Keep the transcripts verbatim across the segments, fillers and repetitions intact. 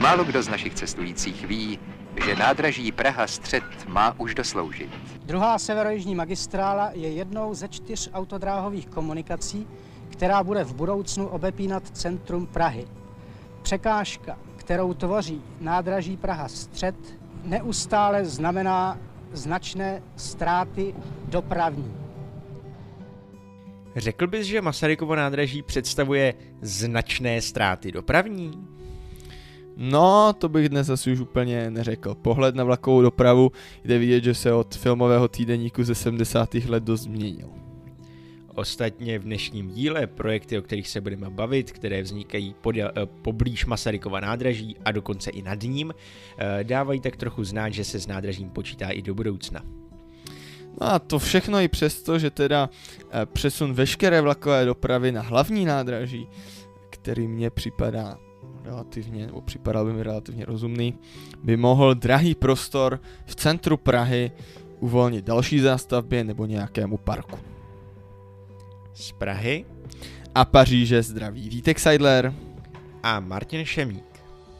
Málo kdo z našich cestujících ví, že nádraží Praha-Střed má už dosloužit. Druhá severojižní magistrála je jednou ze čtyř autodráhových komunikací, která bude v budoucnu obepínat centrum Prahy. Překážka, kterou tvoří nádraží Praha-Střed, neustále znamená značné ztráty dopravní. Řekl bys, že Masarykovo nádraží představuje značné ztráty dopravní? No, to bych dnes asi už úplně neřekl. Pohled na vlakovou dopravu jde vidět, že se od filmového týdeníku ze sedmdesátých let dost změnil. Ostatně v dnešním díle projekty, o kterých se budeme bavit, které vznikají podél, poblíž Masarykova nádraží a dokonce i nad ním, dávají tak trochu znát, že se s nádražím počítá i do budoucna. No a to všechno i přesto, že teda přesun veškeré vlakové dopravy na hlavní nádraží, který mně připadá relativně, nebo připadal by mi relativně rozumný, by mohl drahý prostor v centru Prahy uvolnit další zástavbě nebo nějakému parku. Z Prahy a Paříže zdraví Vítek Seidler a Martin Šemík.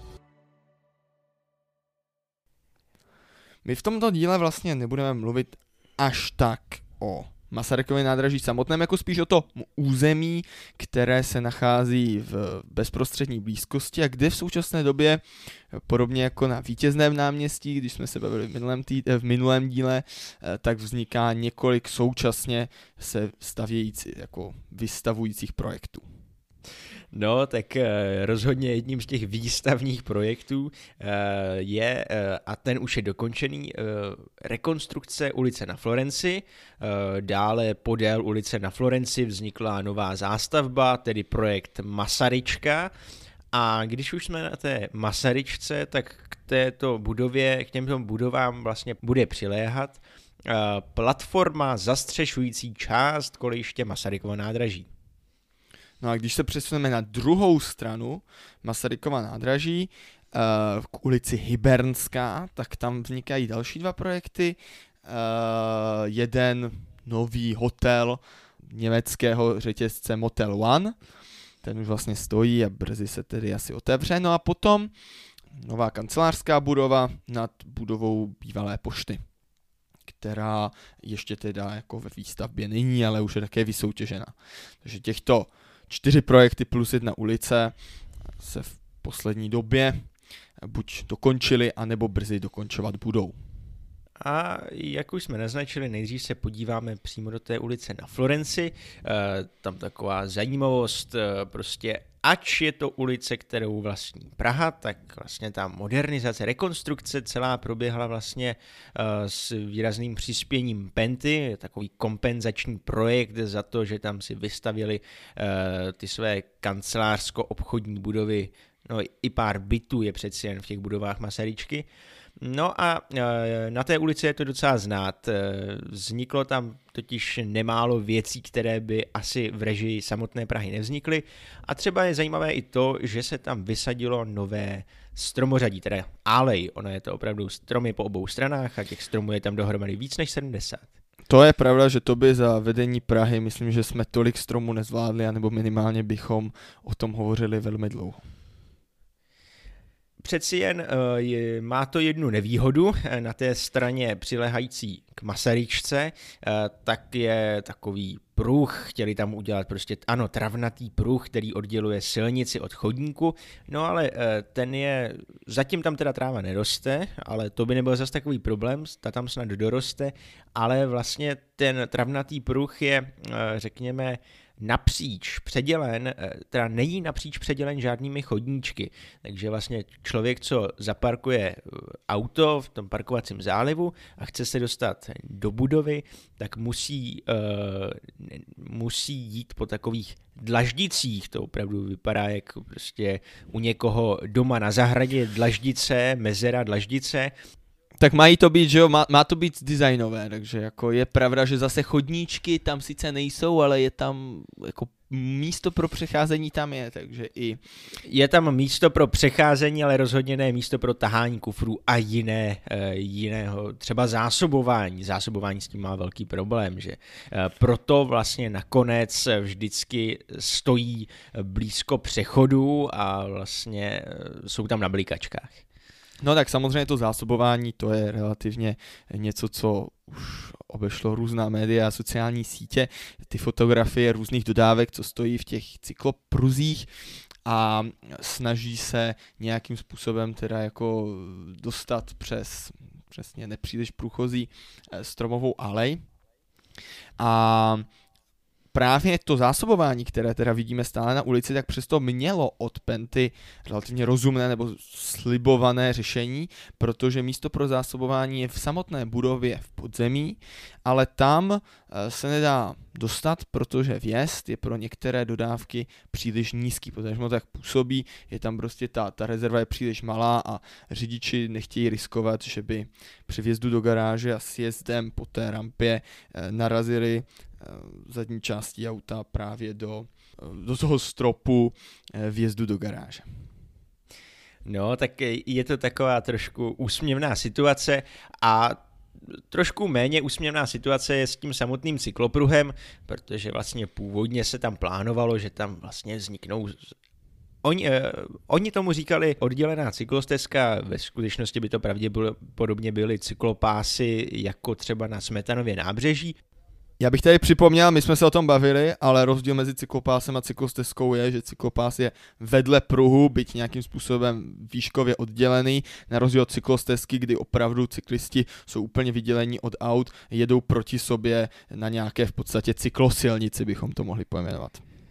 My v tomto díle vlastně nebudeme mluvit až tak o Masarykově nádraží samotném, jako spíš o to území, které se nachází v bezprostřední blízkosti a kde v současné době, podobně jako na Vítězném náměstí, když jsme se bavili v minulém, tý, v minulém díle, tak vzniká několik současně se stavějící, jako vystavujících projektů. No, tak rozhodně jedním z těch výstavních projektů je, a ten už je dokončený, rekonstrukce ulice na Florenci. Dále podél ulice na Florenci vznikla nová zástavba, tedy projekt Masaryčka. A když už jsme na té Masaryčce, tak k této budově, k těmto budovám vlastně bude přiléhat platforma zastřešující část kolejiště Masarykova nádraží. No a když se přesuneme na druhou stranu Masarykova nádraží, k ulici Hybernská, tak tam vznikají další dva projekty. Jeden nový hotel německého řetězce Motel One, ten už vlastně stojí a brzy se tedy asi otevře. No a potom nová kancelářská budova nad budovou bývalé pošty, která ještě teda jako ve výstavbě není, ale už je také vysoutěžena. Takže těchto čtyři projekty plus jedna ulice se v poslední době buď dokončily, anebo brzy dokončovat budou. A jak už jsme naznačili, nejdřív se podíváme přímo do té ulice na Florenci. E, tam taková zajímavost, e, prostě ač je to ulice, kterou vlastní Praha, tak vlastně ta modernizace, rekonstrukce celá proběhla vlastně e, s výrazným přispěním Penty, je takový kompenzační projekt za to, že tam si vystavili e, ty své kancelářsko-obchodní budovy, no i pár bytů je přeci jen v těch budovách Masaryčky. No a na té ulici je to docela znát. Vzniklo tam totiž nemálo věcí, které by asi v režii samotné Prahy nevznikly. A třeba je zajímavé i to, že se tam vysadilo nové stromořadí, teda alej. Ono je to opravdu stromy po obou stranách a těch stromů je tam dohromady víc než sedmdesát. To je pravda, že to by za vedení Prahy, myslím, že jsme tolik stromů nezvládli, anebo minimálně bychom o tom hovořili velmi dlouho. Přeci jen uh, je, má to jednu nevýhodu, na té straně přilehající k Masaryčce, uh, tak je takový pruh, chtěli tam udělat prostě, ano, travnatý pruh, který odděluje silnici od chodníku, no ale uh, ten je, zatím tam teda tráva neroste, ale to by nebyl zase takový problém, ta tam snad doroste, ale vlastně ten travnatý pruh je, uh, řekněme, napříč předělen, teda není napříč předělen žádnými chodníčky, takže vlastně člověk, co zaparkuje auto v tom parkovacím zálivu a chce se dostat do budovy, tak musí, uh, musí jít po takových dlaždicích, to opravdu vypadá jak prostě u někoho doma na zahradě dlaždice, mezera dlaždice. Tak mají to být, že jo, má, má to být designové, takže jako je pravda, že zase chodníčky tam sice nejsou, ale je tam jako místo pro přecházení tam je, takže i... Je tam místo pro přecházení, ale rozhodně ne místo pro tahání kufrů a jiné, jiného, třeba zásobování. Zásobování s tím má velký problém, že proto vlastně nakonec vždycky stojí blízko přechodu a vlastně jsou tam na blikačkách. No tak samozřejmě to zásobování, to je relativně něco, co už obešlo různá média a sociální sítě, ty fotografie různých dodávek, co stojí v těch cyklopruzích a snaží se nějakým způsobem teda jako dostat přes přesně nepříliš průchozí stromovou alej. A právě to zásobování, které teda vidíme stále na ulici, tak přesto mělo od Penty relativně rozumné nebo slibované řešení, protože místo pro zásobování je v samotné budově v podzemí, ale tam se nedá dostat, protože vjezd je pro některé dodávky příliš nízký, protože to tak působí, je tam prostě ta, ta rezerva je příliš malá a řidiči nechtějí riskovat, že by při vjezdu do garáže a sjezdem po té rampě narazili zadní částí auta právě do, do toho stropu vjezdu do garáže. No, tak je to taková trošku úsměvná situace a trošku méně úsměvná situace je s tím samotným cyklopruhem, protože vlastně původně se tam plánovalo, že tam vlastně vzniknou Oni, eh, oni tomu říkali oddělená cyklostezka, ve skutečnosti by to pravděpodobně byly cyklopásy jako třeba na Smetanově nábřeží. Já bych tady připomněl, my jsme se o tom bavili, ale rozdíl mezi cyklopásem a cyklostezkou je, že cyklopás je vedle pruhu, byť nějakým způsobem výškově oddělený, na rozdíl od cyklostezky, kdy opravdu cyklisti jsou úplně vydělení od aut, jedou proti sobě na nějaké v podstatě cyklosilnici, bychom to mohli pojmenovat.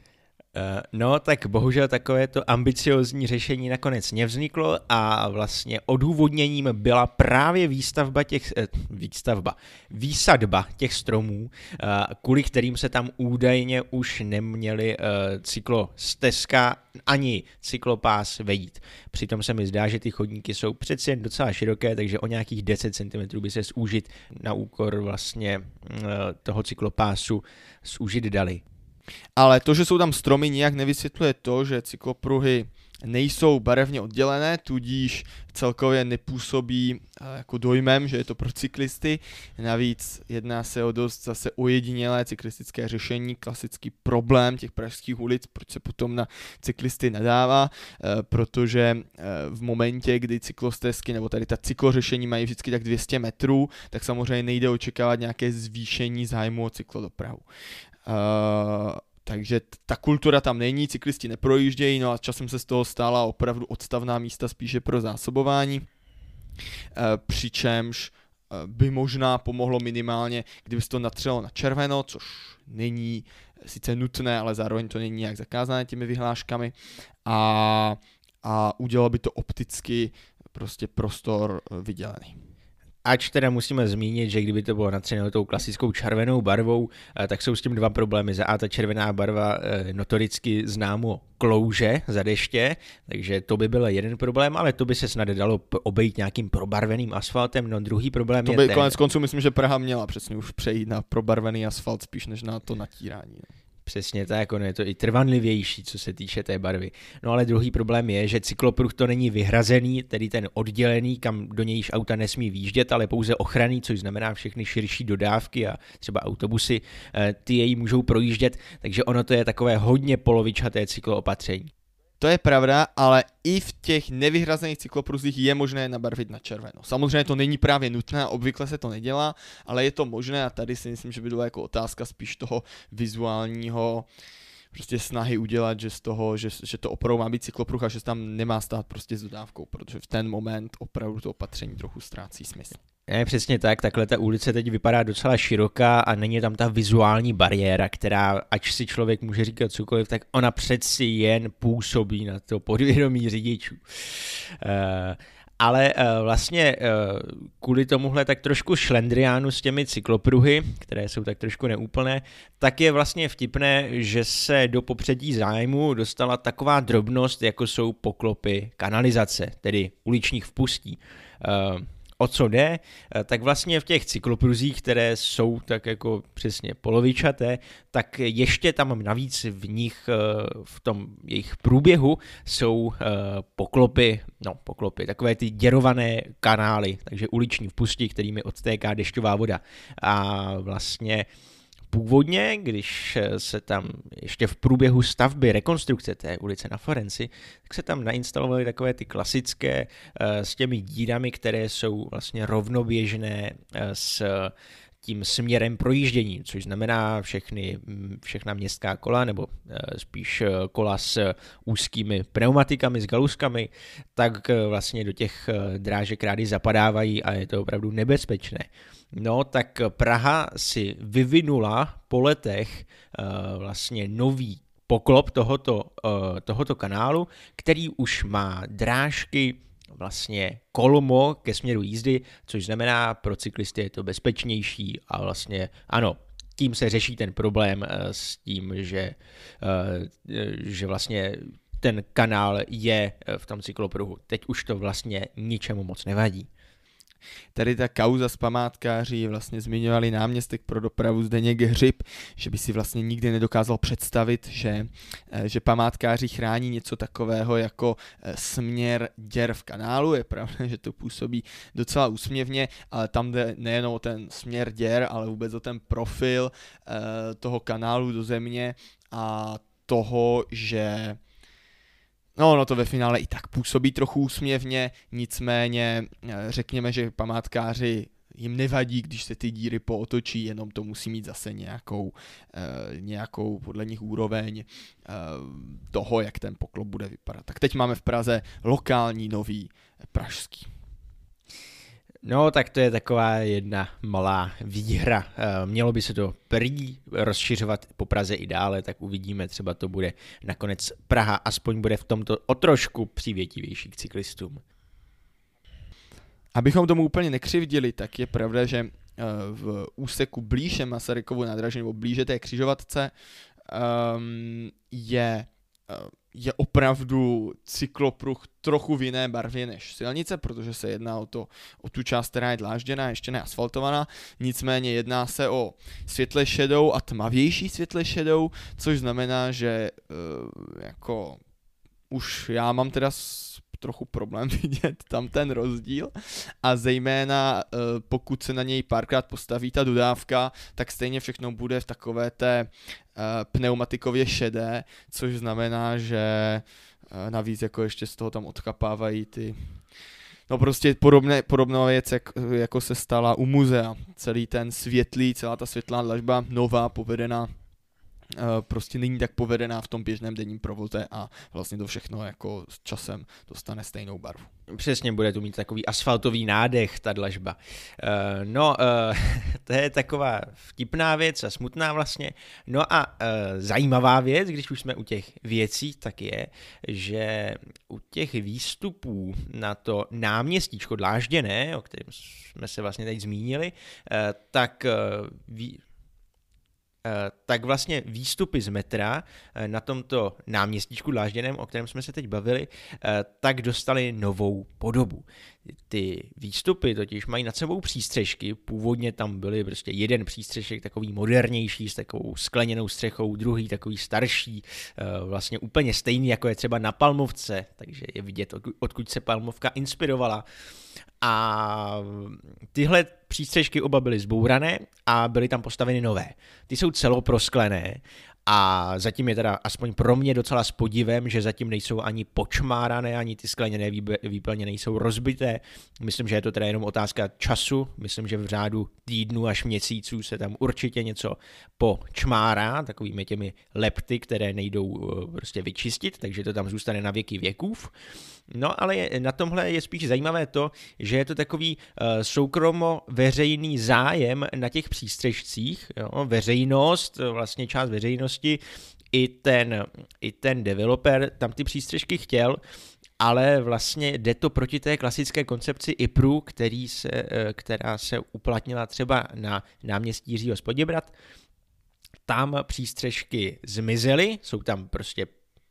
No, tak bohužel takové to ambiciozní řešení nakonec nevzniklo a vlastně odůvodněním byla právě výstavba těch, eh, výstavba, výsadba těch stromů, eh, kvůli kterým se tam údajně už neměli eh, cyklostezka ani cyklopás vejít. Přitom se mi zdá, že ty chodníky jsou přeci jen docela široké, takže o nějakých deset centimetrů by se zúžit na úkor vlastně eh, toho cyklopásu zúžit dali. Ale to, že jsou tam stromy, nijak nevysvětluje to, že cyklopruhy nejsou barevně oddělené, tudíž celkově nepůsobí jako dojmem, že je to pro cyklisty. Navíc jedná se o dost zase ojedinělé cyklistické řešení, klasický problém těch pražských ulic, proč se potom na cyklisty nadává, protože v momentě, kdy cyklostezky nebo tady ta cyklořešení mají vždycky tak dvě stě metrů, tak samozřejmě nejde očekávat nějaké zvýšení zájmu o cyklodopravu. Uh, takže ta kultura tam není, cyklisti neprojíždějí, no a časem se z toho stála opravdu odstavná místa spíše pro zásobování, uh, přičemž uh, by možná pomohlo minimálně, kdyby se to natřelo na červeno, což není sice nutné, ale zároveň to není nějak zakázané těmi vyhláškami a, a udělalo by to opticky prostě prostor vydělený. Ač teda musíme zmínit, že kdyby to bylo natřené tou klasickou červenou barvou, tak jsou s tím dva problémy. Za A ta červená barva notoricky známo klouže za deště, takže to by byl jeden problém, ale to by se snad dalo obejít nějakým probarveným asfaltem. No druhý problém to je by ten... konec konců myslím, že Praha měla přesně už přejít na probarvený asfalt spíš než na to natírání. Přesně tak, ono je to i trvanlivější, co se týče té barvy. No ale druhý problém je, že cyklopruh to není vyhrazený, tedy ten oddělený, kam do nějž auta nesmí výjíždět, ale pouze ochranný, což znamená všechny širší dodávky a třeba autobusy, ty jej můžou projíždět, takže ono to je takové hodně polovičaté cykloopatření. To je pravda, ale i v těch nevyhrazených cyklopruzích je možné nabarvit na červeno. Samozřejmě to není právě nutné, obvykle se to nedělá, ale je to možné a tady si myslím, že by byla jako otázka spíš toho vizuálního prostě snahy udělat, že z toho, že, že to opravdu má být cyklopruh a že se tam nemá stát prostě s dodávkou, protože v ten moment opravdu to opatření trochu ztrácí smysl. Ne, přesně tak, takhle ta ulice teď vypadá docela široká a není tam ta vizuální bariéra, která, ač si člověk může říkat cokoliv, tak ona přeci jen působí na to podvědomí řidičů. Uh, ale uh, vlastně uh, kvůli tomuhle tak trošku šlendriánu s těmi cyklopruhy, které jsou tak trošku neúplné, tak je vlastně vtipné, že se do popředí zájmu dostala taková drobnost, jako jsou poklopy kanalizace, tedy uličních vpustí. Uh, o co jde, tak vlastně v těch cyklopruzích, které jsou tak jako přesně polovičaté, tak ještě tam navíc v nich, v tom jejich průběhu jsou poklopy, no poklopy, takové ty děrované kanály, takže uliční vpusti, kterými odtéká dešťová voda. A vlastně původně, když se tam ještě v průběhu stavby, rekonstrukce té ulice na Florenci, tak se tam nainstalovaly takové ty klasické s těmi dírami, které jsou vlastně rovnoběžné s tím směrem projíždění, což znamená všechny, všechna městská kola, nebo spíš kola s úzkými pneumatikami, s galuskami, tak vlastně do těch drážek rády zapadávají a je to opravdu nebezpečné. No, tak Praha si vyvinula po letech uh, vlastně nový poklop tohoto, uh, tohoto kanálu, který už má drážky vlastně kolmo ke směru jízdy, což znamená pro cyklisty je to bezpečnější a vlastně ano, tím se řeší ten problém uh, s tím, že, uh, že vlastně ten kanál je v tom cyklopruhu. Teď už to vlastně ničemu moc nevadí. Tady ta kauza s památkáři vlastně zmiňovali náměstek pro dopravu Zdeněk Hřib, že by si vlastně nikdy nedokázal představit, že, že památkáři chrání něco takového jako směr děr v kanálu. Je pravda, že to působí docela úsměvně, ale tam jde nejen o ten směr děr, ale vůbec o ten profil toho kanálu do země a toho, že no, no to ve finále i tak působí trochu úsměvně, nicméně řekněme, že památkáři jim nevadí, když se ty díry pootočí, jenom to musí mít zase nějakou, eh, nějakou podle nich úroveň eh, toho, jak ten poklop bude vypadat. Tak teď máme v Praze lokální nový pražský. No, tak to je taková jedna malá výhra. Mělo by se to prý rozšiřovat po Praze i dále, tak uvidíme, třeba to bude nakonec Praha, aspoň bude v tomto o trošku přívětivější k cyklistům. Abychom tomu úplně nekřivdili, tak je pravda, že v úseku blíže Masarykovu nádraží nebo blíže té křižovatce um, je je opravdu cyklopruh trochu v jiné barvě než silnice, protože se jedná o, to, o tu část, která je dlážděná, ještě neasfaltovaná, nicméně jedná se o světle šedou a tmavější světle šedou, což znamená, že uh, jako už já mám teda trochu problém vidět tam ten rozdíl a zejména pokud se na něj párkrát postaví ta dodávka, tak stejně všechno bude v takové té pneumatikově šedé, což znamená, že navíc jako ještě z toho tam odkapávají ty no prostě podobné, podobná věc, jak, jako se stala u muzea. Celý ten světlý, celá ta světlá dlažba nová, povedená prostě není tak povedená v tom běžném denním provoze a vlastně to všechno jako s časem dostane stejnou barvu. Přesně, bude tu mít takový asfaltový nádech ta dlažba. Uh, no, uh, to je taková vtipná věc a smutná vlastně. No a uh, zajímavá věc, když už jsme u těch věcí, tak je, že u těch výstupů na to náměstíčko dlážděné, o kterém jsme se vlastně teď zmínili, uh, tak uh, ví, tak vlastně výstupy z metra na tomto náměstíčku dlážděném, o kterém jsme se teď bavili, tak dostali novou podobu. Ty výstupy totiž mají nad sebou přístřešky, původně tam byly prostě jeden přístřešek takový modernější s takovou skleněnou střechou, druhý takový starší, vlastně úplně stejný, jako je třeba na Palmovce, takže je vidět, odkud se Palmovka inspirovala. A tyhle přístřešky oba byly zbourané a byly tam postaveny nové. Ty jsou celoprosklené a zatím je teda aspoň pro mě docela s podivem, že zatím nejsou ani počmárané, ani ty skleněné výplně nejsou rozbité. Myslím, že je to teda jenom otázka času. Myslím, že v řádu týdnů až měsíců se tam určitě něco počmárá, takovými těmi lepty, které nejdou prostě vyčistit, takže to tam zůstane na věky věkův. No ale na tomhle je spíš zajímavé to, že je to takový uh, soukromo-veřejný zájem na těch přístřešcích, jo? Veřejnost, vlastně část veřejnosti, i ten, i ten developer tam ty přístřešky chtěl, ale vlastně jde to proti té klasické koncepci I P R U, který se, která se uplatnila třeba na náměstí Jiřího z Poděbrad. Tam přístřešky zmizely, jsou tam prostě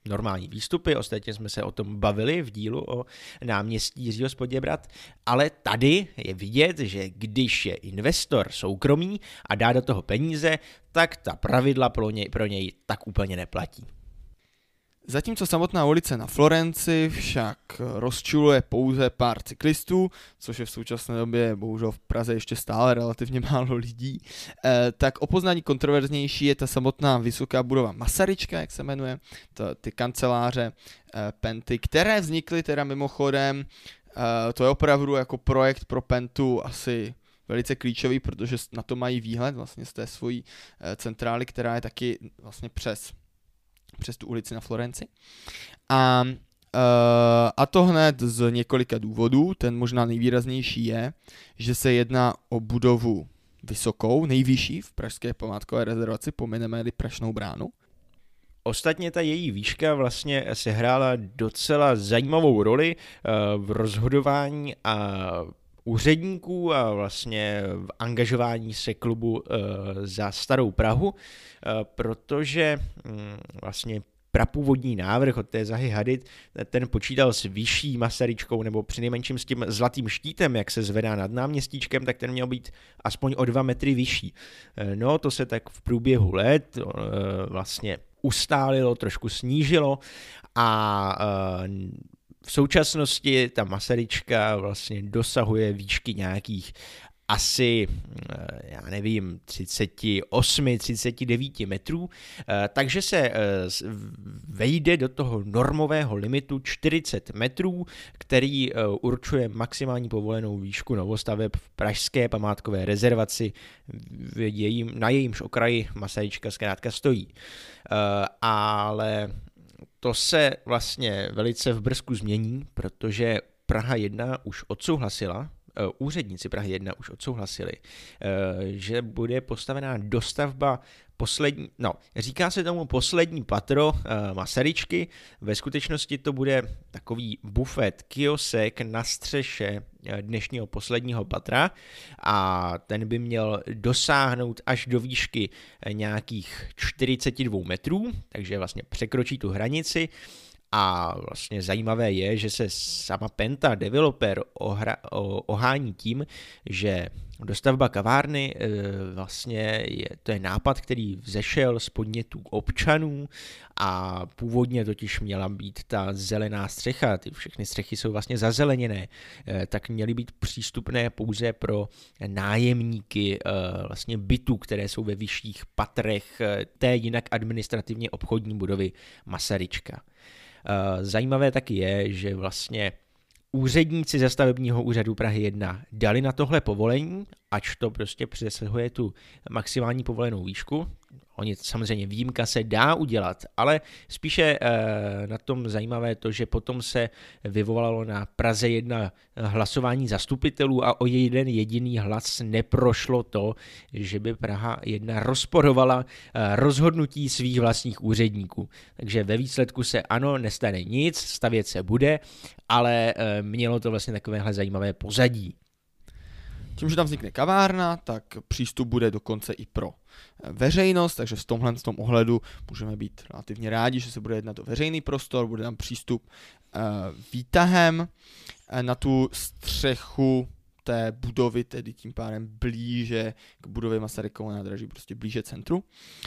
normální výstupy, ostatně jsme se o tom bavili v dílu o náměstí Jiřího z Poděbrad, ale tady je vidět, že když je investor soukromý a dá do toho peníze, tak ta pravidla pro něj, pro něj tak úplně neplatí. Zatímco samotná ulice na Florenci však rozčiluje pouze pár cyklistů, což je v současné době bohužel v Praze ještě stále relativně málo lidí, eh, tak o poznání kontroverznější je ta samotná vysoká budova Masaryčka, jak se jmenuje, to, ty kanceláře eh, Penty, které vznikly teda mimochodem, eh, to je opravdu jako projekt pro Pentu asi velice klíčový, protože na to mají výhled vlastně z té svojí eh, centrály, která je taky vlastně přes přes tu ulici na Florenci. A, uh, a to hned z několika důvodů. Ten možná nejvýraznější je, že se jedná o budovu vysokou, nejvyšší v pražské památkové rezervaci, pomineme-li Prašnou bránu. Ostatně ta její výška vlastně sehrála docela zajímavou roli uh, v rozhodování a úředníků a vlastně v angažování se klubu uh, za Starou Prahu, uh, protože um, vlastně prapůvodní návrh od té Zahy Hadid, ten počítal s vyšší Masaryčkou nebo přinejmenším s tím zlatým štítem, jak se zvedá nad náměstíčkem, tak ten měl být aspoň o dva metry vyšší. No to se tak v průběhu let uh, vlastně ustálilo, trošku snížilo a uh, v současnosti ta Masaryčka vlastně dosahuje výšky nějakých asi, já nevím, třicet osm třicet devět metrů, takže se vejde do toho normového limitu čtyřicet metrů, který určuje maximální povolenou výšku novostaveb v pražské památkové rezervaci, v jejím, na jejímž okraji Masaryčka zkrátka stojí. Ale to se vlastně velice v brzku změní, protože Praha jedna už odsouhlasila, úředníci Prahy jedna už odsouhlasili, že bude postavená dostavba poslední, no, říká se tomu poslední patro Masaryčky, ve skutečnosti to bude takový bufet, kiosek na střeše dnešního posledního patra a ten by měl dosáhnout až do výšky nějakých čtyřicet dva metrů, takže vlastně překročí tu hranici. A vlastně zajímavé je, že se sama Penta, developer, ohra, o, ohání tím, že dostavba kavárny e, vlastně je, to je nápad, který vzešel z podnětů občanů a původně totiž měla být ta zelená střecha, ty všechny střechy jsou vlastně zazeleněné, e, tak měly být přístupné pouze pro nájemníky e, vlastně bytů, které jsou ve vyšších patrech e, té jinak administrativně obchodní budovy Masaryčka. Zajímavé taky je, že vlastně úředníci ze stavebního úřadu Prahy jedna dali na tohle povolení, ač to prostě přesahuje tu maximální povolenou výšku. Oni samozřejmě výjimka se dá udělat, ale spíše e, na tom zajímavé to, že potom se vyvolalo na Praze jedna hlasování zastupitelů a o jeden jediný hlas neprošlo to, že by Praha jedna rozporovala e, rozhodnutí svých vlastních úředníků. Takže ve výsledku se ano, nestane nic, stavět se bude, ale e, mělo to vlastně takovéhle zajímavé pozadí. Tím, že tam vznikne kavárna, tak přístup bude dokonce i pro veřejnost, takže v tomhle v tom ohledu můžeme být relativně rádi, že se bude jednat o veřejný prostor, bude tam přístup uh, výtahem na tu střechu té budovy, tedy tím pádem blíže k budově Masarykova nádraží, prostě blíže centru.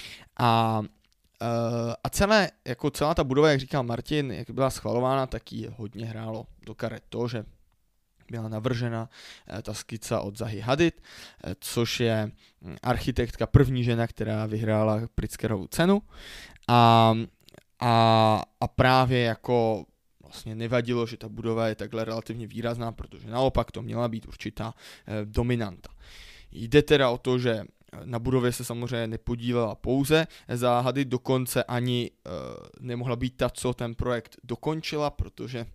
A Uh, a celé, jako celá ta budova, jak říkal Martin, jak byla schvalována, tak jí hodně hrálo do karet to, že byla navržena eh, ta skica od Zahy Hadid, eh, což je architektka, první žena, která vyhrála Pritzkerovu cenu. A, a, a právě jako vlastně nevadilo, že ta budova je takhle relativně výrazná, protože naopak to měla být určitá eh, dominanta. Jde teda o to, že na budově se samozřejmě nepodílela pouze Zaha Hadid, dokonce ani eh, nemohla být ta, co ten projekt dokončila, protože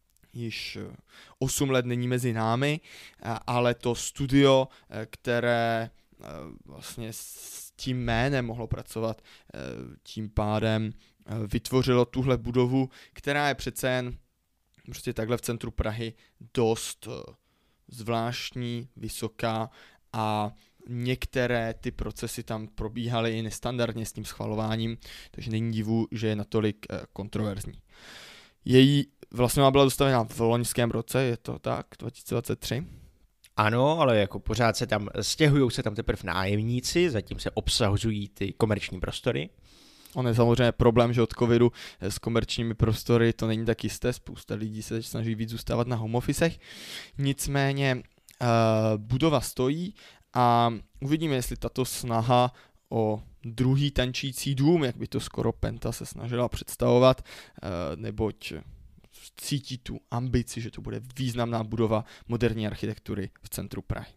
již osm let není mezi námi, ale to studio, které vlastně s tím jménem mohlo pracovat, tím pádem vytvořilo tuhle budovu, která je přece jen prostě takhle v centru Prahy dost zvláštní, vysoká a některé ty procesy tam probíhaly i nestandardně s tím schvalováním, takže není divu, že je natolik kontroverzní. Její vlastně byla dostavená v loňském roce, je to tak, dva tisíce dvacet tři? Ano, ale jako pořád se tam, stěhují se tam teprve nájemníci, zatím se obsahují ty komerční prostory. On je samozřejmě problém, že od covidu s komerčními prostory to není tak jisté, spousta lidí se teď snaží víc zůstávat na home officech, nicméně uh, budova stojí a uvidíme, jestli tato snaha o druhý tančící dům, jak by to skoro Penta se snažila představovat, uh, neboť cítí tu ambici, že to bude významná budova moderní architektury v centru Prahy.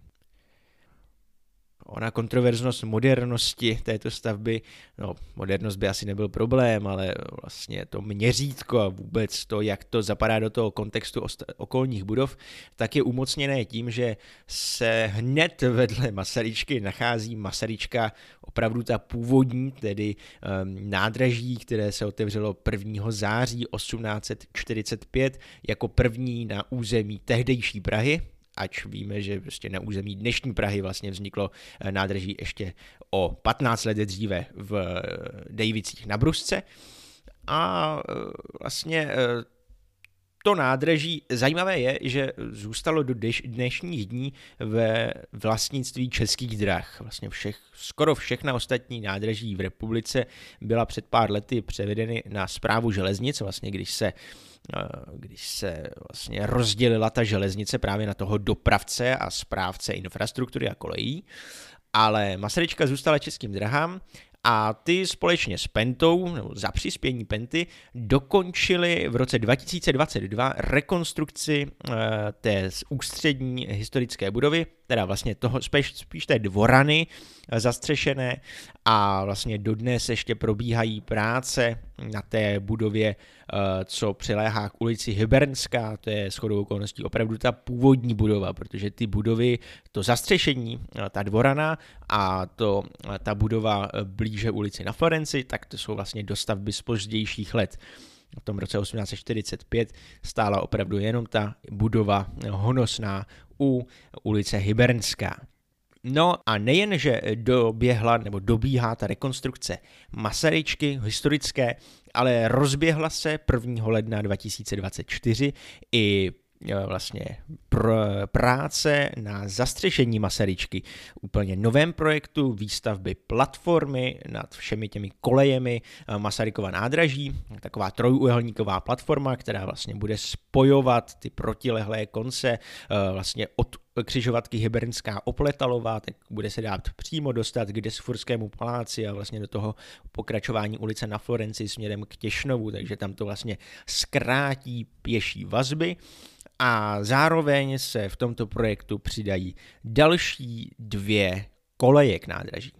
Ona kontroverznost modernosti této stavby, no modernost by asi nebyl problém, ale vlastně to měřítko a vůbec to, jak to zapadá do toho kontextu okolních budov, tak je umocněné tím, že se hned vedle Masaryčky nachází Masaryčka opravdu ta původní, tedy um, nádraží, které se otevřelo prvního září osmnáct set čtyřicet pět jako první na území tehdejší Prahy, ač víme, že prostě na území dnešní Prahy vlastně vzniklo nádraží ještě o patnáct let dříve v Dejvicích na Brusce. A vlastně to nádraží, zajímavé je, že zůstalo do dnešních dní ve vlastnictví Českých drah. Vlastně všech, skoro všechna ostatní nádraží v republice byla před pár lety převedeny na správu železnic, vlastně když se když se vlastně rozdělila ta železnice právě na toho dopravce a správce infrastruktury a kolejí, ale Masaryčka zůstala Českým drahám a ty společně s Pentou, nebo za přispění Penty, dokončili v roce dva tisíce dvacet dva rekonstrukci té ústřední historické budovy, teda vlastně toho spíš, spíš té dvorany zastřešené a vlastně dodnes ještě probíhají práce na té budově, co přiléhá k ulici Hybernská, to je shodou okolností opravdu ta původní budova, protože ty budovy, to zastřešení, ta dvorana a to, ta budova blíže ulici na Florenci, tak to jsou vlastně dostavby z pozdějších let. V tom roce osmnáct set čtyřicet pět stála opravdu jenom ta budova honosná u ulice Hybernská. No a nejen, že doběhla nebo dobíhá ta rekonstrukce Masaryčky historické, ale rozběhla se prvního ledna dva tisíce dvacet čtyři i vlastně pr- práce na zastřešení Masaryčky, úplně novém projektu výstavby platformy nad všemi těmi kolejemi Masarykova nádraží, taková trojúhelníková platforma, která vlastně bude spojovat ty protilehlé konce vlastně od křižovatky Hybernská Opletalová, tak bude se dát přímo dostat k Desfurskému paláci a vlastně do toho pokračování ulice na Florenci směrem k Těšnovu, takže tam to vlastně zkrátí pěší vazby. A zároveň se v tomto projektu přidají další dvě koleje k nádraží.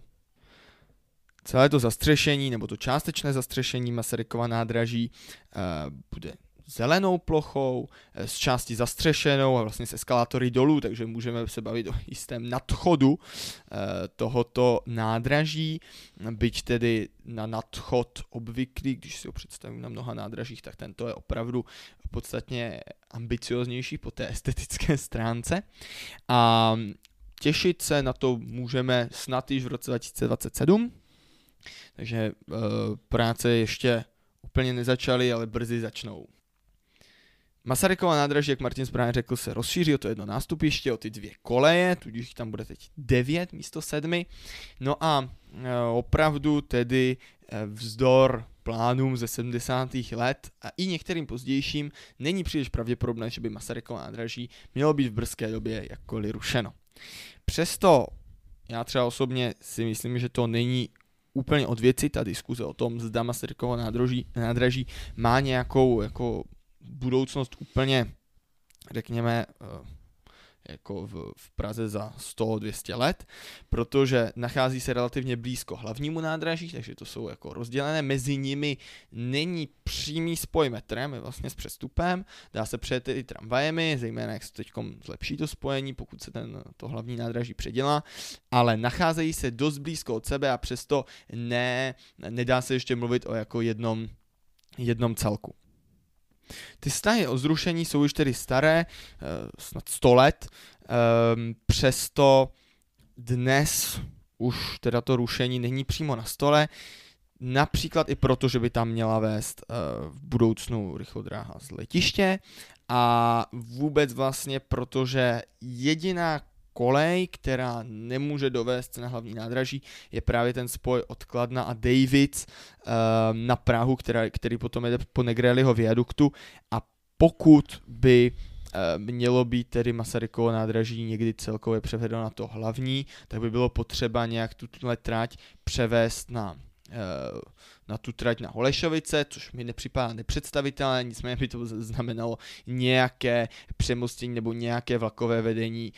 Celé to zastřešení, nebo to částečné zastřešení Masarykova nádraží uh, bude zelenou plochou, z části zastřešenou a vlastně s eskalátory dolů, takže můžeme se bavit o jistém nadchodu tohoto nádraží, byť tedy na nadchod obvyklý, když si ho představím na mnoha nádražích, tak tento je opravdu podstatně ambicioznější po té estetické stránce a těšit se na to můžeme snad již v roce dva tisíce dvacet sedm, takže práce ještě úplně nezačaly, ale brzy začnou. Masarykova nádraží, jak Martin správně řekl, se rozšíří o to jedno nástupiště, o ty dvě koleje, tudíž tam bude teď devět místo sedmi. No a e, opravdu tedy e, vzdor plánům ze sedmdesátých let a i některým pozdějším není příliš pravděpodobné, že by Masarykova nádraží mělo být v brzké době jakkoliv rušeno. Přesto já třeba osobně si myslím, že to není úplně od věci ta diskuze o tom, zda Masarykovo nádraží, nádraží má nějakou jako budoucnost úplně, řekněme, jako v, v Praze za sto dvě stě let, protože nachází se relativně blízko hlavnímu nádraží, takže to jsou jako rozdělené, mezi nimi není přímý spoj metrem, je vlastně s přestupem, dá se přejet i tramvajemi, zejména jak se teď zlepší to spojení, pokud se ten, to hlavní nádraží předělá, ale nacházejí se dost blízko od sebe a přesto ne, nedá se ještě mluvit o jako jednom, jednom celku. Ty snahy o zrušení jsou už tedy staré, snad sto let, přesto dnes už teda to rušení není přímo na stole, například i proto, že by tam měla vést uh, v budoucnu rychlodráha z letiště a vůbec vlastně protože jediná kolej, která nemůže dovést na hlavní nádraží, je právě ten spoj od Kladna a Davids uh, na Prahu, která, který potom jede po Negrelliho viaduktu a pokud by mělo být tedy Masarykovo nádraží někdy celkově převedeno na to hlavní, tak by bylo potřeba nějak tuto trať převést na, na tu trať na Holešovice, což mi nepřipadá nepředstavitelné, nicméně by to znamenalo nějaké přemostění nebo nějaké vlakové vedení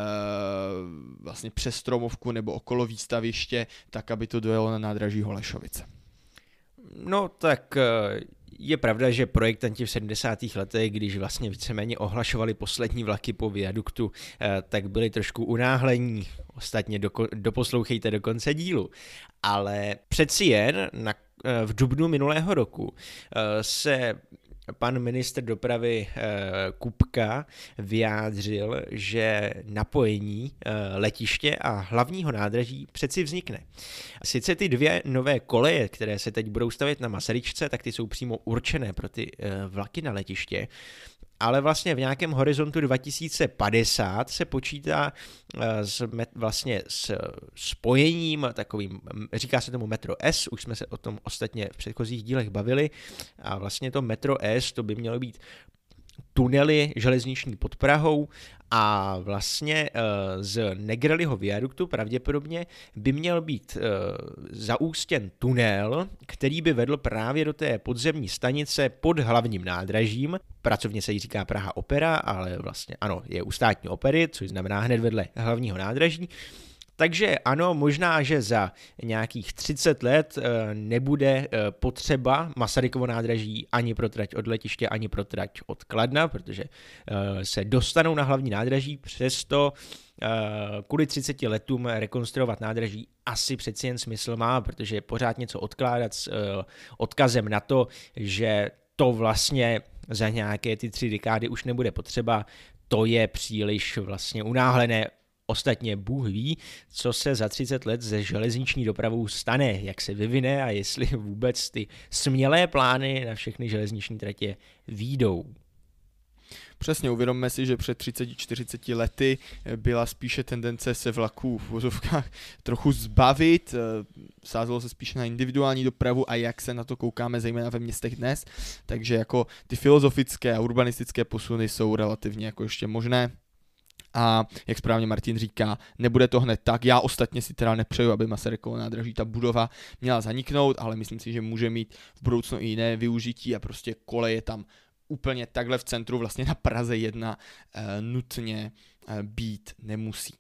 vlastně přes Stromovku nebo okolo výstaviště, tak aby to dojelo na nádraží Holešovice. No tak je pravda, že projektanti v sedmdesátých letech, když vlastně víceméně ohlašovali poslední vlaky po viaduktu, tak byli trošku unáhlení. Ostatně doko- doposlouchejte do konce dílu. Ale přeci jen na, v dubnu minulého roku se pan ministr dopravy Kupka vyjádřil, že napojení letiště a hlavního nádraží přeci vznikne. Sice ty dvě nové koleje, které se teď budou stavět na Masaryčce, tak ty jsou přímo určené pro ty vlaky na letiště, ale vlastně v nějakém horizontu dva tisíce padesát se počítá s, vlastně s spojením takovým, říká se tomu Metro S, už jsme se o tom ostatně v předchozích dílech bavili a vlastně to Metro S to by mělo být tunely železniční pod Prahou a vlastně uh, z Negrelliho viaduktu pravděpodobně by měl být uh, zaústěn tunel, který by vedl právě do té podzemní stanice pod hlavním nádražím. Pracovně se jí říká Praha Opera, ale vlastně ano, je u státní opery, což znamená hned vedle hlavního nádraží. Takže ano, možná, že za nějakých třicet let nebude potřeba Masarykovo nádraží ani pro trať od letiště, ani pro trať od Kladna, protože se dostanou na hlavní nádraží, přesto kvůli třiceti letům rekonstruovat nádraží asi přeci jen smysl má, protože pořád něco odkládat s odkazem na to, že to vlastně za nějaké ty tři dekády už nebude potřeba, to je příliš vlastně unáhlené. Ostatně Bůh ví, co se za třicet let se železniční dopravou stane, jak se vyvine a jestli vůbec ty smělé plány na všechny železniční tratě výjdou. Přesně, uvědomme si, že před třiceti čtyřiceti lety byla spíše tendence se vlaků v vozovkách trochu zbavit, sázelo se spíše na individuální dopravu a jak se na to koukáme zejména ve městech dnes, takže jako ty filozofické a urbanistické posuny jsou relativně jako ještě možné. A jak správně Martin říká, nebude to hned tak. Já ostatně si teda nepřeju, aby Masarykovo nádraží, ta budova měla zaniknout, ale myslím si, že může mít v budoucnu i jiné využití a prostě koleje tam úplně takhle v centru, vlastně na Praze jedna, e, nutně e, být nemusí.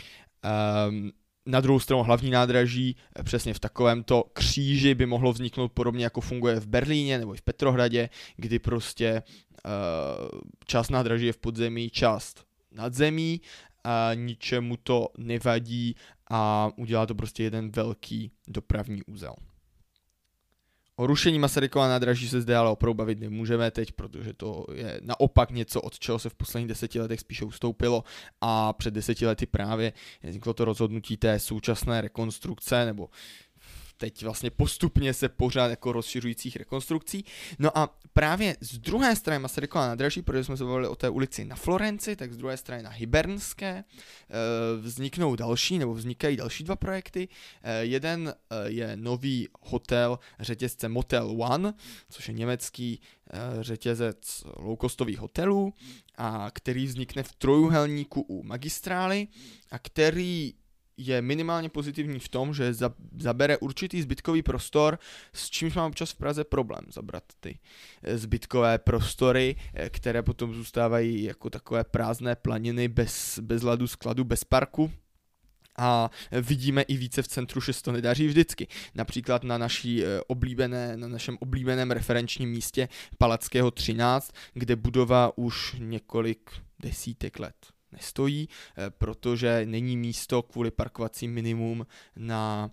E, na druhou stranu hlavní nádraží, e, přesně v takovémto kříži by mohlo vzniknout podobně jako funguje v Berlíně nebo i v Petrohradě, kdy prostě e, část nádraží je v podzemí, část nad zemí a ničemu to nevadí a udělá to prostě jeden velký dopravní úzel. O rušení Masarykova nádraží se zde ale opravdu bavit nemůžeme teď, protože to je naopak něco, od čeho se v posledních deseti letech spíše ustoupilo a před deseti lety právě vzniklo to rozhodnutí té současné rekonstrukce nebo teď vlastně postupně se pořád jako rozšiřujících rekonstrukcí. No a právě z druhé strany Masarykova nádraží, protože jsme se bavili o té ulici na Florenci, tak z druhé strany na Hybernské vzniknou další, nebo vznikají další dva projekty. Jeden je nový hotel řetězce Motel One, což je německý řetězec low-costových hotelů, a který vznikne v trojúhelníku u magistrály a který je minimálně pozitivní v tom, že zabere určitý zbytkový prostor, s čímž mám občas v Praze problém zabrat ty zbytkové prostory, které potom zůstávají jako takové prázdné planiny bez, bez ladu, skladu, bez parku. A vidíme i více v centru, že se to nedaří vždycky. Například na, naší oblíbené, na našem oblíbeném referenčním místě Palackého třináct, kde budova už několik desítek let nestojí, protože není místo kvůli parkovacím minimum na,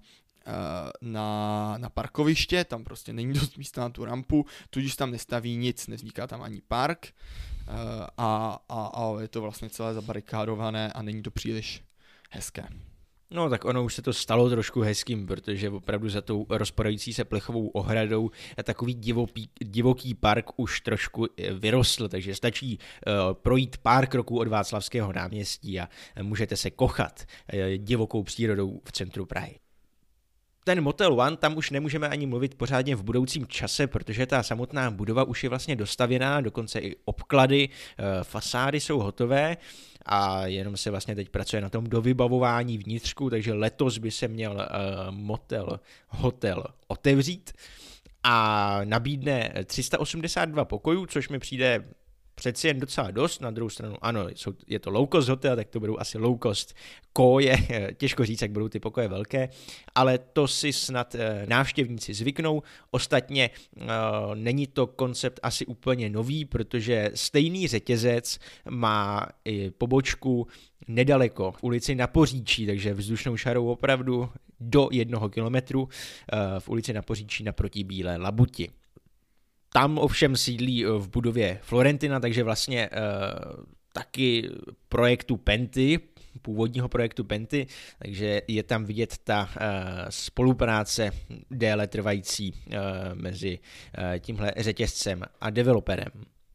na, na parkoviště, tam prostě není dost místa na tu rampu, tudíž tam nestaví nic, nevzniká tam ani park a, a, a je to vlastně celé zabarikádované a není to příliš hezké. No tak ono už se to stalo trošku hezkým, protože opravdu za tou rozpadající se plechovou ohradou takový divoký, divoký park už trošku vyrostl, takže stačí uh, projít pár kroků od Václavského náměstí a můžete se kochat uh, divokou přírodou v centru Prahy. Ten Motel One, tam už nemůžeme ani mluvit pořádně v budoucím čase, protože ta samotná budova už je vlastně dostavěná, dokonce i obklady, fasády jsou hotové a jenom se vlastně teď pracuje na tom dovybavování vnitřku, takže letos by se měl motel, hotel otevřít a nabídne tři sta osmdesát dva pokojů, což mi přijde přeci jen docela dost, na druhou stranu ano, jsou, je to low cost hotel, tak to budou asi low cost koje, těžko říct, jak budou ty pokoje velké, ale to si snad návštěvníci zvyknou, ostatně není to koncept asi úplně nový, protože stejný řetězec má i pobočku nedaleko v ulici Na Poříčí, takže vzdušnou šarou opravdu do jednoho kilometru v ulici Na Poříčí naproti Bílé labuti. Tam ovšem sídlí v budově Florentina, takže vlastně e, taky projektu Penty, původního projektu Penty, takže je tam vidět ta e, spolupráce déle trvající e, mezi e, tímhle řetězcem a developerem.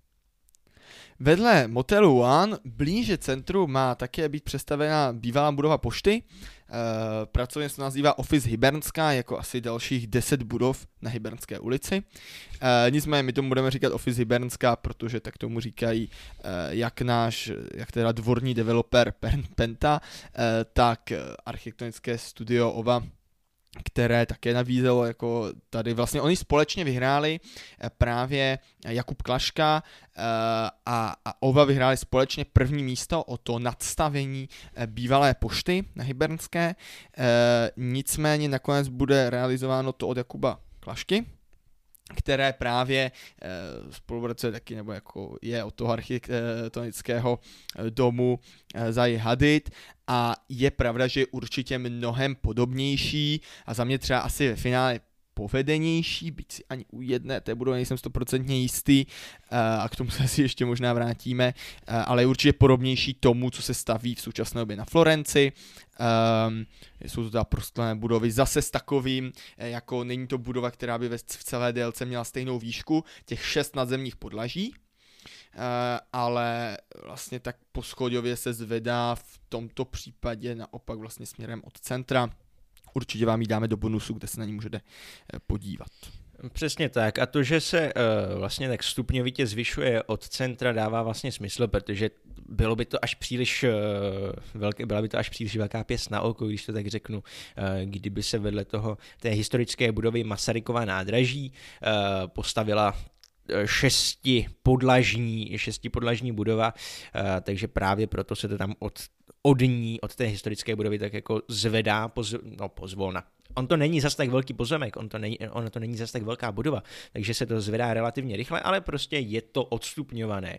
Vedle Motelu One blíže centru má také být přestavěna bývalá budova pošty. E, pracovně se nazývá Office Hybernská, jako asi dalších deset budov na Hybernské ulici. E, nicméně my tomu budeme říkat Office Hybernská, protože tak tomu říkají e, jak náš, jak teda dvorní developer Penta, e, tak architektonické studio Ova, které také nabízelo, jako tady vlastně oni společně vyhráli právě Jakub Klaška a, a Ova vyhráli společně první místo o to nadstavění bývalé pošty na Hybernské, nicméně nakonec bude realizováno to od Jakuba Klašky, které právě e, spolupracuje taky, nebo jako je od toho architektonického domu e, Zahi Hadid a je pravda, že je určitě mnohem podobnější a za mě třeba asi ve finále povedenější, byť si ani u jedné té budovy nejsem stoprocentně jistý a k tomu se asi ještě možná vrátíme, ale je určitě podobnější tomu, co se staví v současné době na Florenci. Um, jsou to teda prosklené budovy zase s takovým, jako není to budova, která by v celé délce měla stejnou výšku, těch šest nadzemních podlaží, uh, ale vlastně tak poschodově se zvedá v tomto případě naopak vlastně směrem od centra. Určitě vám ji dáme do bonusu, kde se na ní můžete podívat. Přesně tak. A to, že se uh, vlastně tak stupňovitě zvyšuje od centra, dává vlastně smysl, protože bylo by to až příliš uh, velké, byla by to až příliš velká pěst na oko, když to tak řeknu, uh, kdyby se vedle toho té historické budovy Masarykova nádraží uh, postavila šestipodlažní, šestipodlažní budova, uh, takže právě proto se to tam od od ní, od té historické budovy tak jako zvedá poz, no, pozvolna. On to není zas tak velký pozemek, on to není, ono to není zas tak velká budova, takže se to zvedá relativně rychle, ale prostě je to odstupňované.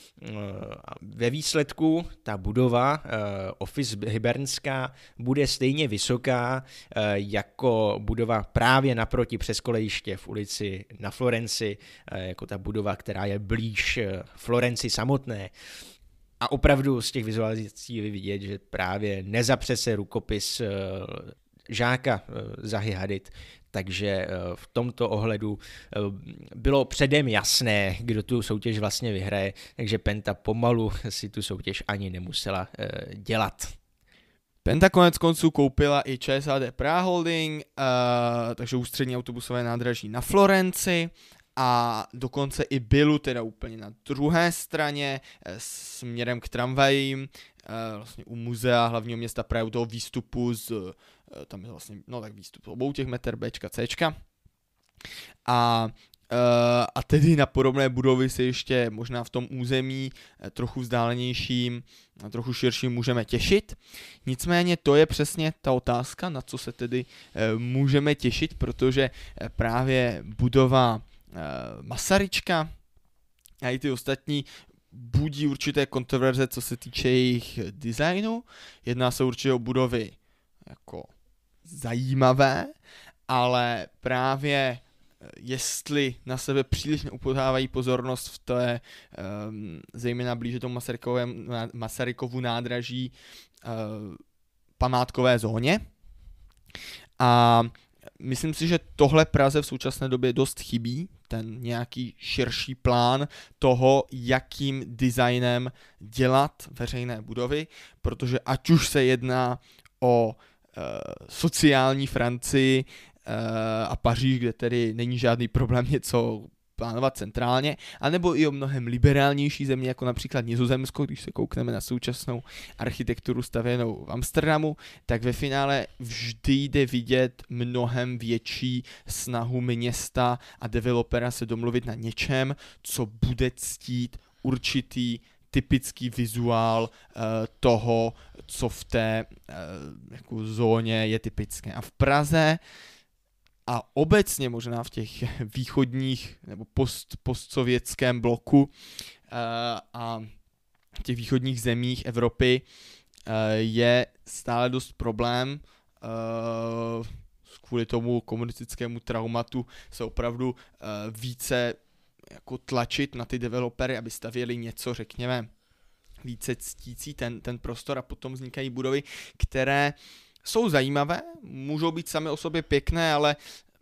Ve výsledku ta budova Office Hybernská bude stejně vysoká jako budova právě naproti přes kolejiště v ulici Na Florenci, jako ta budova, která je blíž Florenci samotné. A opravdu z těch vizualizací je vidět, že právě nezapře se rukopis žáka Zahi Hadid, takže v tomto ohledu bylo předem jasné, kdo tu soutěž vlastně vyhraje, takže Penta pomalu si tu soutěž ani nemusela dělat. Penta konec konců koupila i ČSAD Praha Holding, uh, takže ústřední autobusové nádraží na Florenci, a dokonce i Bilu, teda úplně na druhé straně, směrem k tramvajím, vlastně u muzea hlavního města Prahy, u toho výstupu z, tam je vlastně, no tak výstup obou těch meter Bčka, Cčka. A, a tedy na podobné budovy se ještě možná v tom území trochu vzdálenějším, trochu širším můžeme těšit. Nicméně to je přesně ta otázka, na co se tedy můžeme těšit, protože právě budova Masaryčka a i ty ostatní budí určité kontroverze, co se týče jejich designu. Jedná se určitě o budovy jako zajímavé, ale právě jestli na sebe příliš neupotávají pozornost v té, um, zejména blíže tomu Masarykovu nádraží, uh, památkové zóně. A myslím si, že tohle Praze v současné době dost chybí, ten nějaký širší plán toho, jakým designem dělat veřejné budovy, protože ať už se jedná o e, sociální Francii e, a Paříž, kde tedy není žádný problém něco plánovat centrálně, anebo i o mnohem liberálnější země, jako například Nizozemsko, když se koukneme na současnou architekturu stavěnou v Amsterdamu, tak ve finále vždy jde vidět mnohem větší snahu města a developera se domluvit na něčem, co bude ctít určitý typický vizuál uh, toho, co v té uh, jako zóně je typické. A v Praze a obecně možná v těch východních nebo post, postsovětském bloku uh, a v těch východních zemích Evropy uh, je stále dost problém. Uh, kvůli tomu komunistickému traumatu se opravdu uh, více jako tlačit na ty developery, aby stavěli něco, řekněme, více ctící ten, ten prostor, a potom vznikají budovy, které jsou zajímavé, můžou být sami o sobě pěkné, ale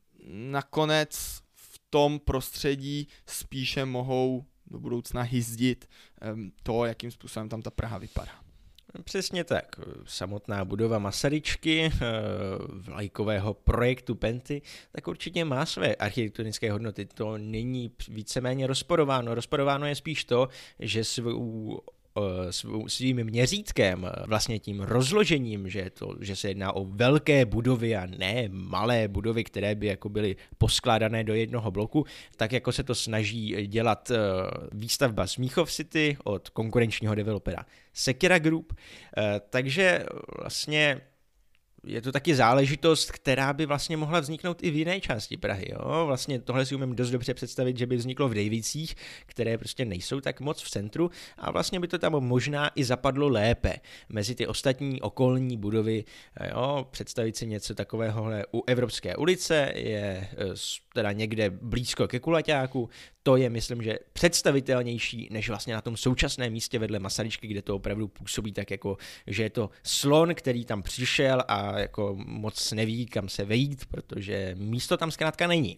nakonec v tom prostředí spíše mohou do budoucna hyzdit um, to, jakým způsobem tam ta Praha vypadá. Přesně tak. Samotná budova Masaryčky, vlajkového projektu Penty, tak určitě má své architektonické hodnoty. To není víceméně rozporováno. Rozporováno je spíš to, že svou svým měřítkem, vlastně tím rozložením, že, to, že se jedná o velké budovy a ne malé budovy, které by jako byly poskládané do jednoho bloku, tak jako se to snaží dělat výstavba Smíchov City od konkurenčního developera Sekira Group. Takže vlastně je to taky záležitost, která by vlastně mohla vzniknout i v jiné části Prahy. Jo? Vlastně tohle si umím dost dobře představit, že by vzniklo v Dejvicích, které prostě nejsou tak moc v centru, a vlastně by to tam možná i zapadlo lépe mezi ty ostatní okolní budovy. Jo? Představit si něco takového u Evropské ulice je teda někde blízko ke Kulaťáku. To je, myslím, že představitelnější než vlastně na tom současném místě vedle Masaryčky, kde to opravdu působí tak jako, že je to slon, který tam přišel a jako moc neví, kam se vejít, protože místo tam zkrátka není.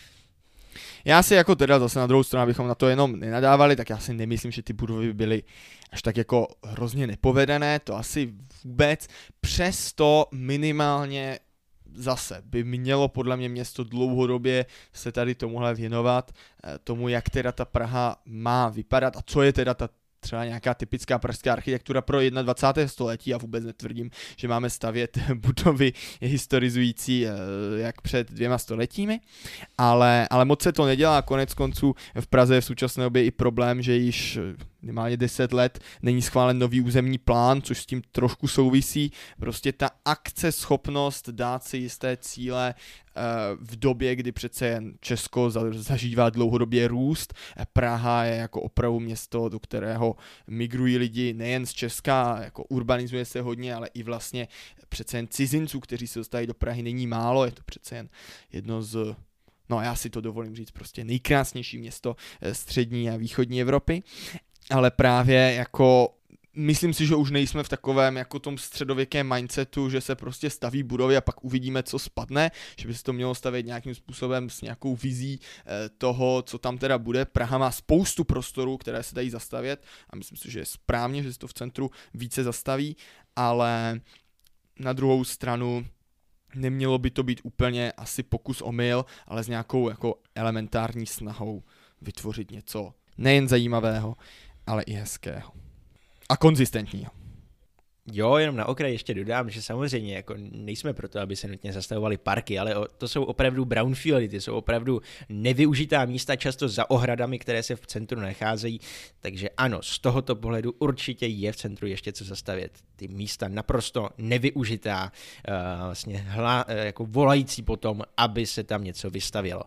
Já si jako teda zase na druhou stranu, abychom na to jenom nenadávali, tak já si nemyslím, že ty budovy by byly až tak jako hrozně nepovedené, to asi vůbec. Přesto minimálně zase by mělo podle mě město dlouhodobě se tady tomuhle věnovat, tomu, jak teda ta Praha má vypadat a co je teda ta třeba nějaká typická pražská architektura pro dvacátého prvního století. A vůbec netvrdím, že máme stavět budovy historizující jak před dvěma stoletími, ale, ale moc se to nedělá. Konec konců v Praze je v současné době i problém, že již minimálně deset let není schválen nový územní plán, což s tím trošku souvisí. Prostě ta akceschopnost dát si jisté cíle v době, kdy přece jen Česko zažívá dlouhodobě růst. Praha je jako opravdu město, do kterého migrují lidi nejen z Česka, jako urbanizuje se hodně, ale i vlastně přece jen cizinců, kteří se dostávají do Prahy, není málo. Je to přece jen jedno z, no já si to dovolím říct, prostě nejkrásnější město střední a východní Evropy. Ale právě jako myslím si, že už nejsme v takovém jako tom středověkém mindsetu, že se prostě staví budovy a pak uvidíme, co spadne, že by se to mělo stavět nějakým způsobem s nějakou vizí toho, co tam teda bude. Praha má spoustu prostorů, které se dají zastavět, a myslím si, že je správně, že se to v centru více zastaví, ale na druhou stranu nemělo by to být úplně asi pokus omyl, ale s nějakou jako elementární snahou vytvořit něco nejen zajímavého, ale i hezkého. A konzistentního. Jo, jenom na okraj ještě dodám, že samozřejmě jako nejsme proto, aby se nutně zastavovaly parky, ale to jsou opravdu brownfieldy, ty jsou opravdu nevyužitá místa, často za ohradami, které se v centru nacházejí, takže ano, z tohoto pohledu určitě je v centru ještě co zastavět. Ty místa naprosto nevyužitá, vlastně hla, jako volající potom, aby se tam něco vystavělo.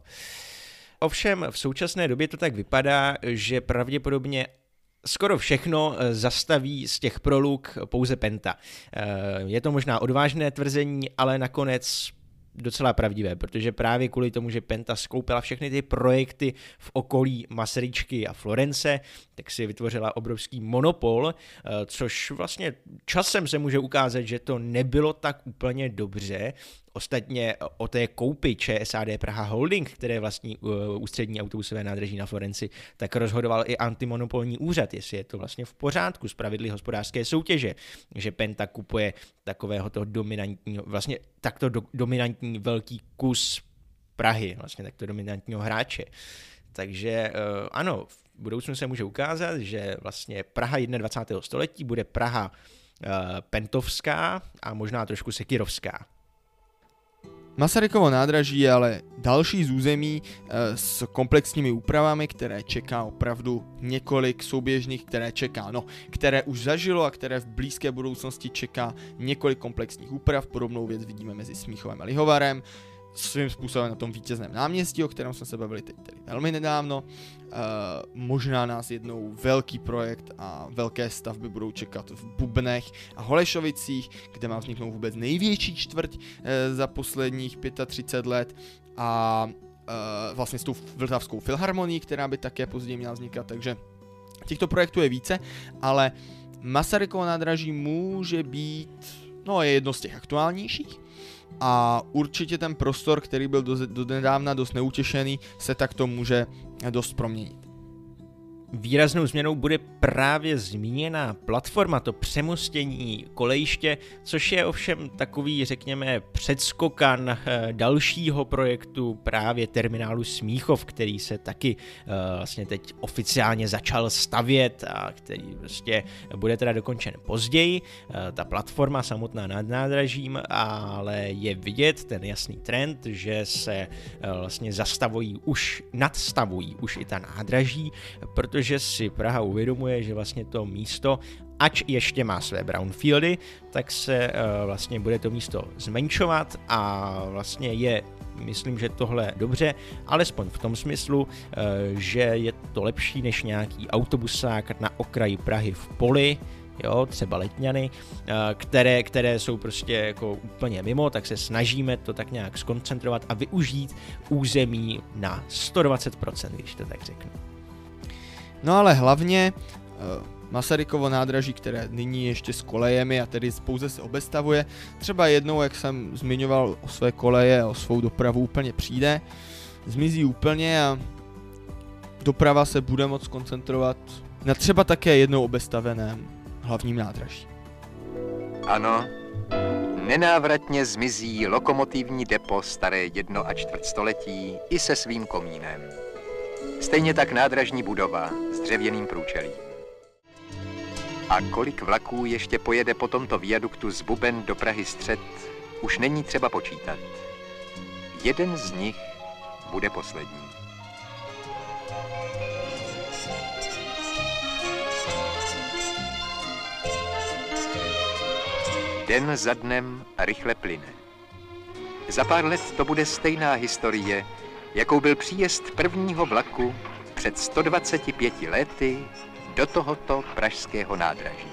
Ovšem v současné době to tak vypadá, že pravděpodobně skoro všechno zastaví z těch proluk pouze Penta. Je to možná odvážné tvrzení, ale nakonec docela pravdivé, protože právě kvůli tomu, že Penta skoupila všechny ty projekty v okolí Masaryčky a Florence, tak si vytvořila obrovský monopol, což vlastně časem se může ukázat, že to nebylo tak úplně dobře. Ostatně o té koupi ČSAD Praha Holding, které vlastní ústřední autobusové nádraží na Florenci, tak rozhodoval i antimonopolní úřad, jestli je to vlastně v pořádku s pravidly hospodářské soutěže, že Penta kupuje takového toho dominantního, vlastně takto do, dominantní velký kus Prahy, vlastně takto dominantního hráče. Takže ano, v budoucnu se může ukázat, že vlastně Praha dvacátého prvního století bude Praha pentovská a možná trošku sekirovská. Masarykovo nádraží je ale další z území e, s komplexními úpravami, které čeká opravdu několik souběžných, které čeká, no, které už zažilo a které v blízké budoucnosti čeká několik komplexních úprav. Podobnou věc vidíme mezi Smíchovem a Lihovarem, svým způsobem na tom vítězném náměstí, o kterém jsme se bavili teď tedy velmi nedávno. E, možná nás jednou velký projekt a velké stavby budou čekat v Bubnech a Holešovicích, kde má vzniknout vůbec největší čtvrť e, za posledních třicet pět let a e, vlastně s tou Vltavskou filharmonií, která by také později měla vznikat, takže těchto projektů je více, ale Masarykovo nádraží může být, no je jedno z těch aktuálnějších, a určitě ten prostor, který byl do, do nedávna dost neutěšený, se takto může dost proměnit. Výraznou změnou bude právě zmíněná platforma, to přemostění kolejiště, což je ovšem takový, řekněme, předskokan dalšího projektu právě terminálu Smíchov, který se taky vlastně teď oficiálně začal stavět a který prostě bude teda dokončen později. Ta platforma samotná nad nádražím, ale je vidět ten jasný trend, že se vlastně zastavují už, nadstavují už i ta nádraží, protože že si Praha uvědomuje, že vlastně to místo, ač ještě má své brownfieldy, tak se uh, vlastně bude to místo zmenšovat a vlastně je, myslím, že tohle dobře, alespoň v tom smyslu, uh, že je to lepší než nějaký autobusák na okraji Prahy v poli, jo, třeba Letňany, které, které jsou prostě jako úplně mimo, tak se snažíme to tak nějak skoncentrovat a využít území na sto dvacet procent, když to tak řeknu. No ale hlavně uh, Masarykovo nádraží, které nyní ještě s kolejemi a tedy pouze se obestavuje, třeba jednou, jak jsem zmiňoval o své koleje, o svou dopravu úplně přijde, zmizí úplně a doprava se bude moct koncentrovat na třeba také jednou obestaveném hlavním nádraží. Ano, nenávratně zmizí lokomotivní depo staré jedno a čtvrt století i se svým komínem. Stejně tak nádražní budova s dřevěným průčelím. A kolik vlaků ještě pojede po tomto viaduktu z Buben do Prahy střed, už není třeba počítat. Jeden z nich bude poslední. Den za dnem rychle plyne. Za pár let to bude stejná historie, jakou byl příjezd prvního vlaku před sto dvaceti pěti lety do tohoto pražského nádraží.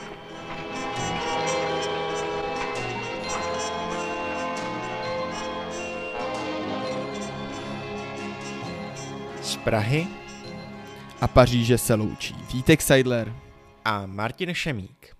Z Prahy a Paříže se loučí Vítek Seidler a Martin Šemík.